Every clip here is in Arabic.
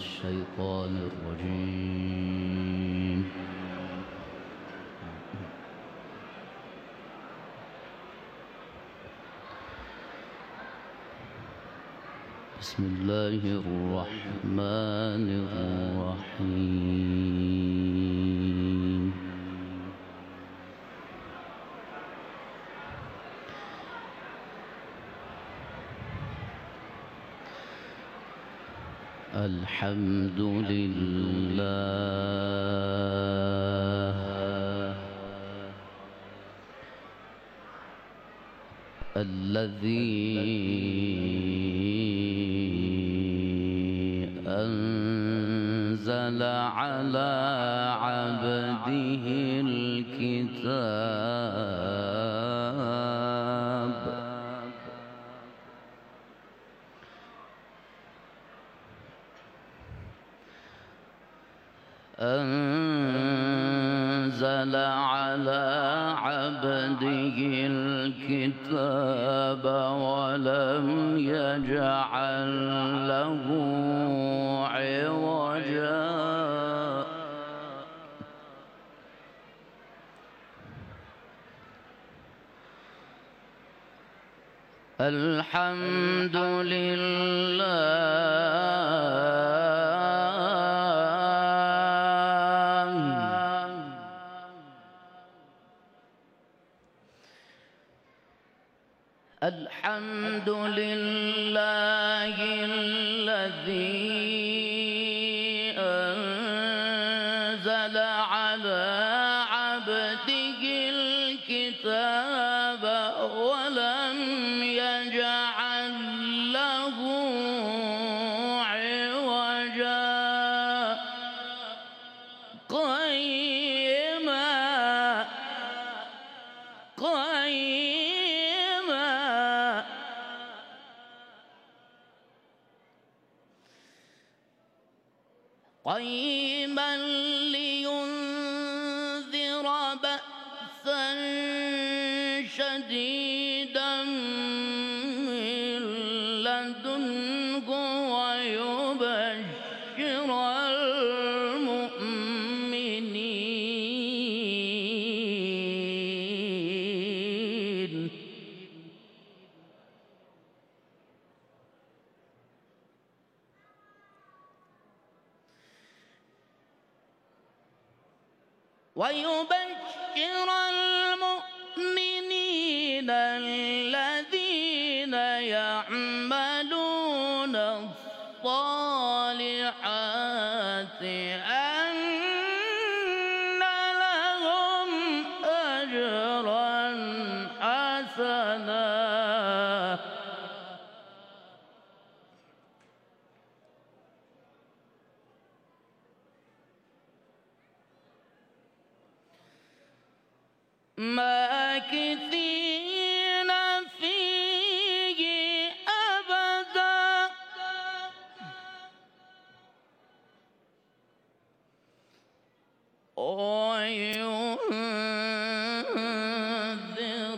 الشيطان الرجيم. بسم الله الرحمن الرحيم. الحمد لله الذي أنزل على عبده الكتاب ولم يجعل له عوجا. الحمد لله الذي أنزل على عبده الكتاب ولم يجعل له عوجا قيما لينذر بأسا شديدا من لدنه ويبشر المؤمنين. الذين يعملون الصالحات أن لهم أجرا حسنا. ماكثين فيه أبدا وينذر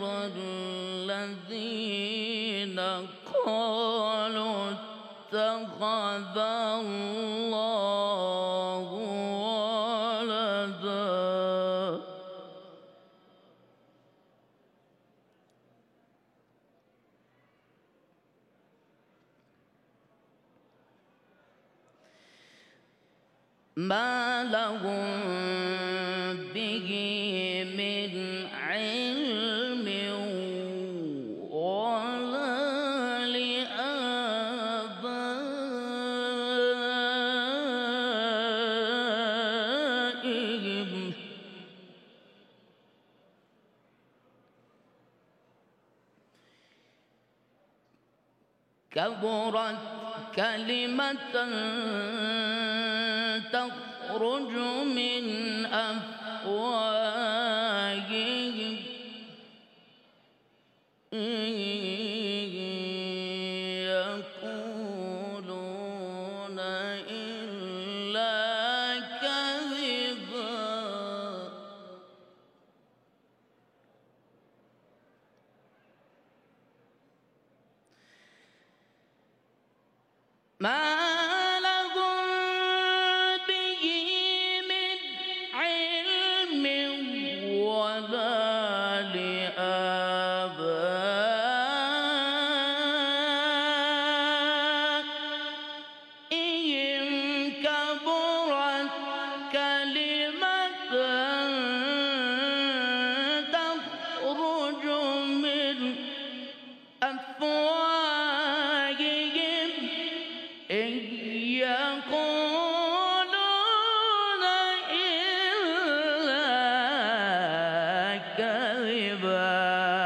الذين قالوا اتخذ الله ولدا. ما لهم به من علم ولا لآبائهم كبرت كلمة تخرج من أفواههم يقولون إلا كذبا. ما لهم يقولون إلا كذبا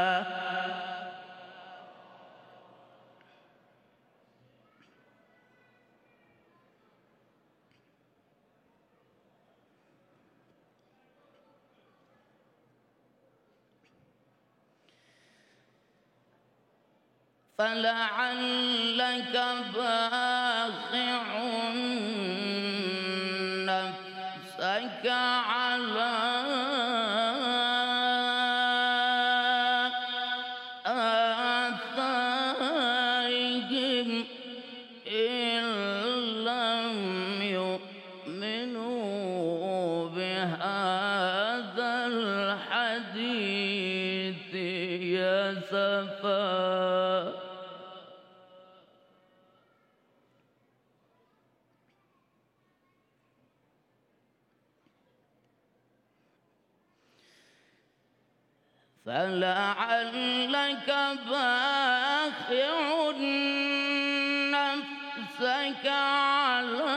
فلعلك باخع نفسك على آثارهم إن لم يؤمنوا بهذا الحديث أسفا. فلعلك باخع نفسك على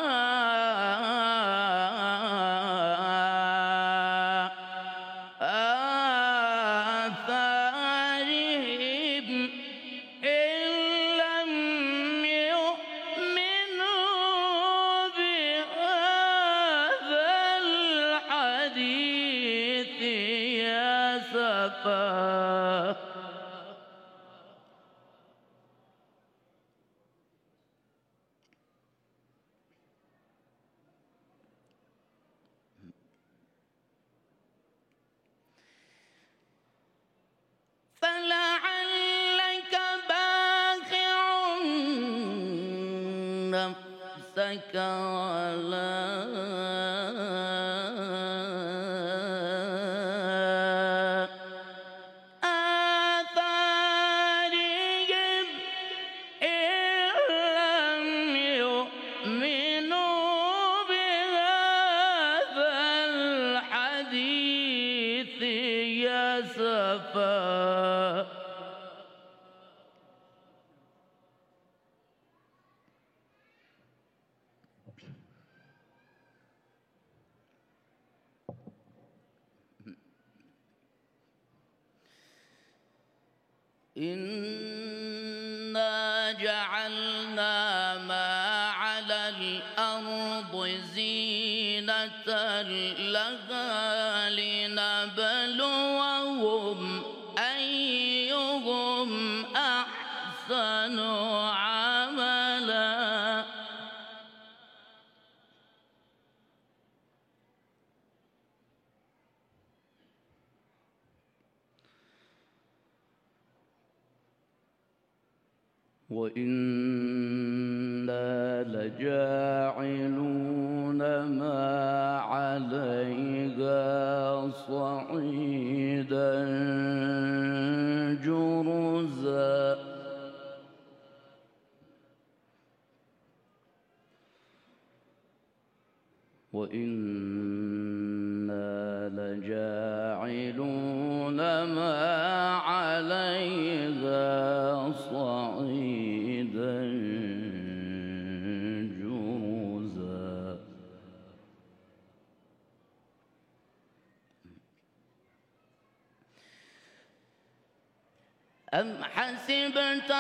آثارهم إن لم يؤمنوا بهذا الحديث أسفا. فلعلك باخع نفسك على آثارهم إن لم يؤمنوا بهذا الحديث أسفا. إنا جعلنا ما على الأرض زينة لها لنبلوهم أيهم أحسن عملا. وإنا لجاعلون ما عليها صعيدا جرزا. وإنا لجاعلون ما عليها صعيدا جرزا. أم حسبت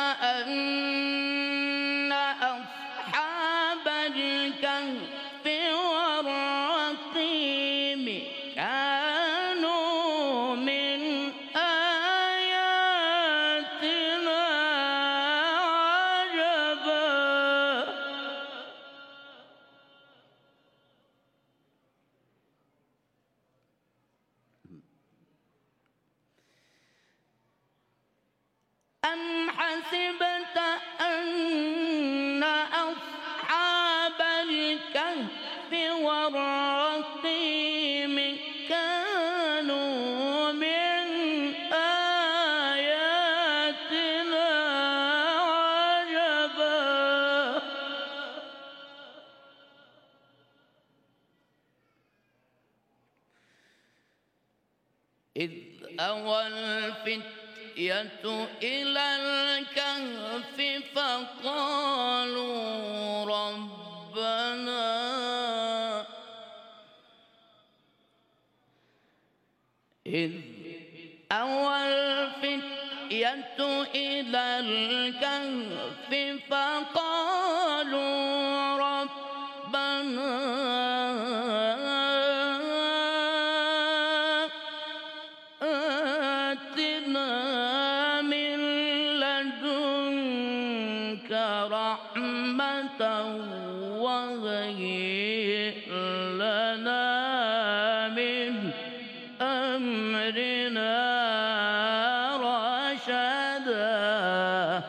أن أصحاب الكهف والرقيم كانوا من آياتنا عجبا. أم حسبت أن أصحاب الكهف والرقيم كانوا من آياتنا عجبا. إذ أوى الفتية إلى الكهف فقالوا ربنا ربنا إذ أوى الفتية إلى الكهف فقالوا ربنا آتنا من لدنك رحمة وهيئ لنا من أمرنا رشدا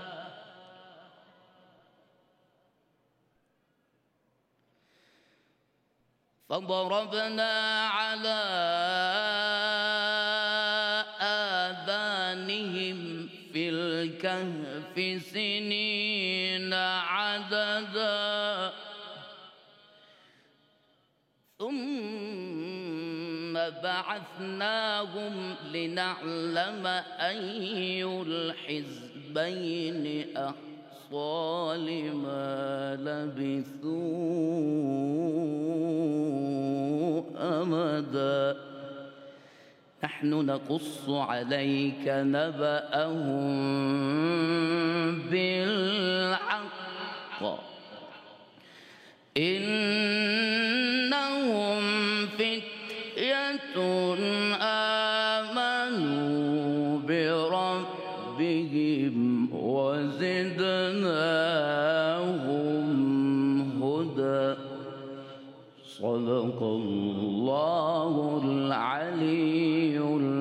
فضربنا على آذانهم في الكهف سنين عددا ثم بعثناهم لنعلم أي الحزبين أحصى لما لبثوا أمدا نحن نقص عليك نبأهم بالحق إنهم فتية آمنوا بربهم وزدناهم هدى صدق الله العلي العظيم.